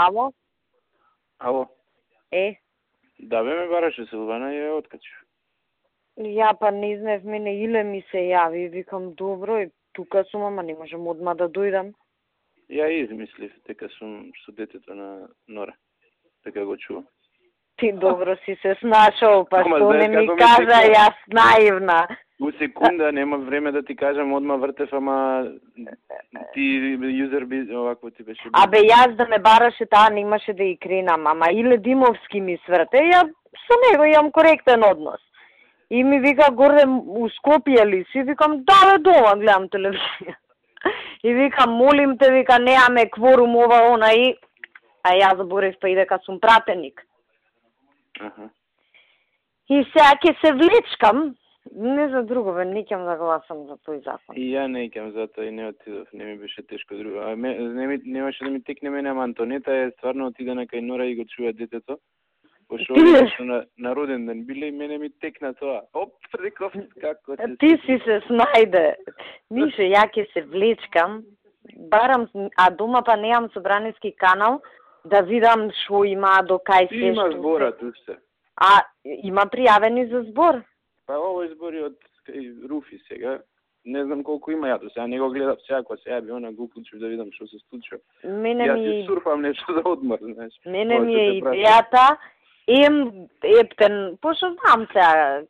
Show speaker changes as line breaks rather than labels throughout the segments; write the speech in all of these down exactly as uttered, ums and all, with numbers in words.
Ало?
Ало?
Е?
Да, бе, ме бараше Силвана и ја откачив.
Ја па не знаев, мене Иле ми се јави и викам добро, и тука сум, ама не можам одма да дојдам.
Ја измислив дека сум со детето на Нора. Така го чувам.
Ти добро си се снашол, па
Ама,
што не
знаеш
ми
како ми
кажа,
текна?
јас наивна.
У секунда нема време да ти кажам, одма вртев, ама ти юзер би овако ти беше.
Абе јас да ме бараше таа немаше да и кренам, ама Иле Димовски ми сврте, ја со него имам коректен однос. И ми вика горе у Скопје ли си? Викам да бе, дома гледам телевизија. И викам молим те, вика неаме кворум ова она и а јас заборев па и дека сум пратеник.
Аха.
И сега ќе се влечкам, не за друго, бе, не ќам да гласам за тој закон.
И ја не ќам затоа и не отидов, не ми беше тешко друго. А ме, не ми, немаше да ми текне мене, ама Антонета е стварно отидена кај Нора и го чува детето. Пошо на, на роден ден биле и мене ми текна тоа. Оп, реков, како се...
Ти си се снајде. Мише, ја ќе се влечкам, барам, а дома па неам собраниски канал, да видам шо има до кај се.
Има зборат уште.
А има пријавени за збор?
Па овој збори од кај Руфи сега. Не знам колку има ја до сега, не го гледав сега, кога се јави она го уклучив да видам што се случува.
Мене
Јас
ми...
си сурфам нешто за одмор, знаеш.
Мене ми е идејата, ем ептен, пошто знам сега,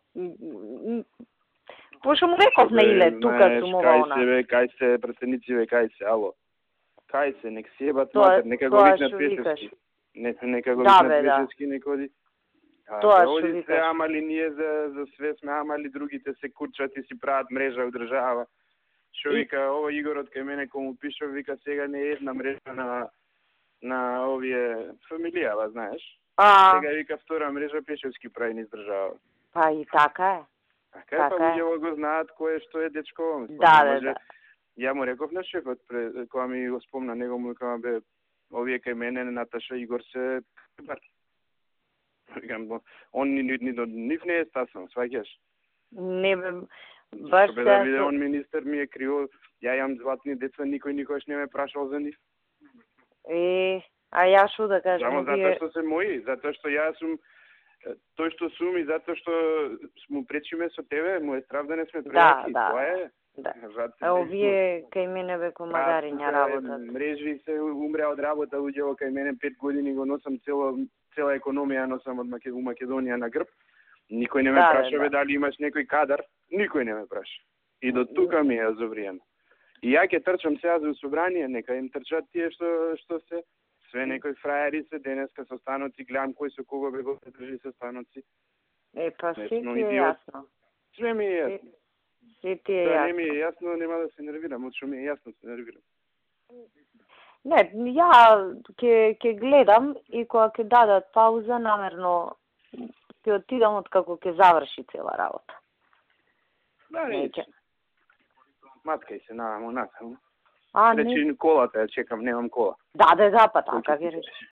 пошто му реков на Иле, тука сум ова она.
Кај се, бе, кај се, пратеници, бе, кај се, ало. Кај се, нек се ебат
Тоа-
матер, нека го
тоа
викнат
што
пешески.
викаш.
Не, нека го
Да,
викнат
бе, да.
пешески, нека оди. А,
Тоа
да
што
оди
викаш.
се, ама ли ние за, за све сме, ама ли другите се курчат и си прават мрежа од држава. Што
И-
вика, ова Игорот кај мене кој му пишав, вика сега не е една мрежа на на овие фамилија, знаеш.
А,
Сега вика втора мрежа пешевски прави низ држава.
па и така е.
Така е,
Така
па
е.
луѓето го знаат кој е што е дечко. Мислам,
Да,
не
да,
може-
да.
Ја му реков на шефот, пред, кога ми го спомна него, му викам, бе, овие кај мене, Наташа и Игор се бар. Викам, бо, он ни, ни, ни до нив не е стасан, сваќаш?
Не бе, баш
Што бе да
се...
биде он министер ми е криво, ја имам златни деца, никој никош не ме прашал за нив.
Е, а ја шо да кажам,
Само затоа
вие...
што се мои, затоа што јас сум е, тој што сум и затоа што му пречиме со тебе, му е страв да не сме
Да,
прејаки,
да.
тоа е.
Да.
Зад-
А овие кај мене бе комагариња
Па,
работат.
Мрежи се умре од работа, уѓево кај мене пет години го носам цело цела економија носам од Македонија, Македонија на грб. Никој не ме
Да,
праша
да.
бе дали имаш некој кадар, никој не ме праша. И до тука ми е зовриено. И ја ќе трчам сега за собрание, нека им трчат тие што што се све некои фраери се денеска со станоци, гледам кој со кого бе го држи со станоци.
Е, па
Не
се
смо
ти е
идиот.
јасно.
Све ми е јасно.
Се ти е
Да, не ми
јасно.
е јасно, нема да се нервирам, од што ми е јасно се нервирам.
Не, ја ќе ќе гледам и кога ќе дадат пауза, намерно ќе отидам од како ќе заврши цела работа.
Да, не,
Неќе.
маткај се навамо натаму.
А, не,
Речи колата ја чекам, немам кола.
да, да, да, па така ги речи.